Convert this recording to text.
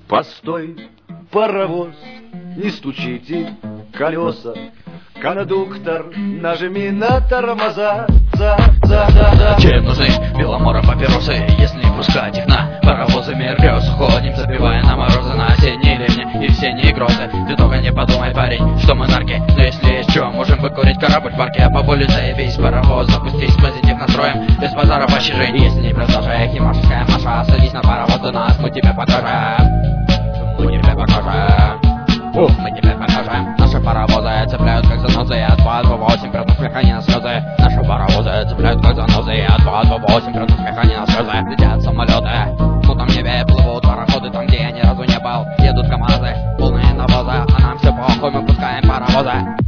Постой, паровоз, не стучите колеса, кондуктор, нажми на тормоза. Чем нужны Беломора папиросы, если не пускать их на паровозами рез? Ходим, забивая на морозы, на осенние ливни и весенние грозы. Ты только не подумай, парень, что мы нарки, но если есть что, можем выкурить корабль в парке. А по полю заебись, паровоз, запустись, позитив настроем, без базара по жизни. Если не продолжай, химашская Маша, садись на паровоз до нас, мы тебе покажем. Мы тебе покажем. Мы тебе покажем. Наши паровозы цепляют как занозы, от 228 градусов смеха не на слезы. Наши паровозы цепляют как занозы, от 228 градусов смеха не на слезы. Летят самолеты, в мутном небе плывут пароходы, там где я ни разу не был. Едут КамАЗы, полные навоза, а нам все похуй, мы пускаем паровозы.